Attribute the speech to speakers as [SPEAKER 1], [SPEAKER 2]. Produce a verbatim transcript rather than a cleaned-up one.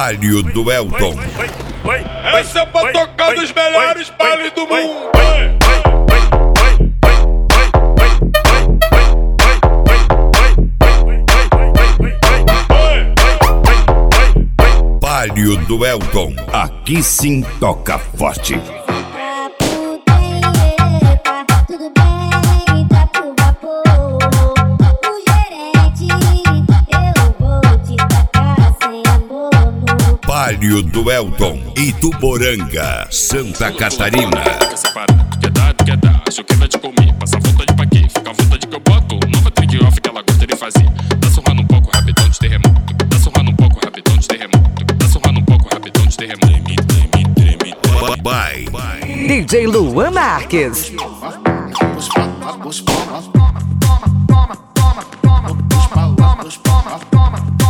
[SPEAKER 1] Palio do Elton.
[SPEAKER 2] Essa é pra tocar nos melhores bailes do mundo.
[SPEAKER 1] Palio do Elton. Aqui sim toca forte. Palio do Elton, Ituporanga, Santa Catarina.
[SPEAKER 3] Essa parada, quer dar, quer dar, acho que vai te comer. Passa vontade pra quê? Fica à vontade que eu boto. Nova trick off que ela gosta de fazer. Dá surrando um pouco, rapidão de terremoto. Dá surrando um pouco, rapidão de terremoto. Dá surrando um pouco, rapidão de terremoto. Treme, treme, treme, treme.
[SPEAKER 1] Bye.
[SPEAKER 4] D J Luan Marques.
[SPEAKER 5] Toma, toma, toma, toma, toma, toma, toma, toma, toma, toma, toma, toma.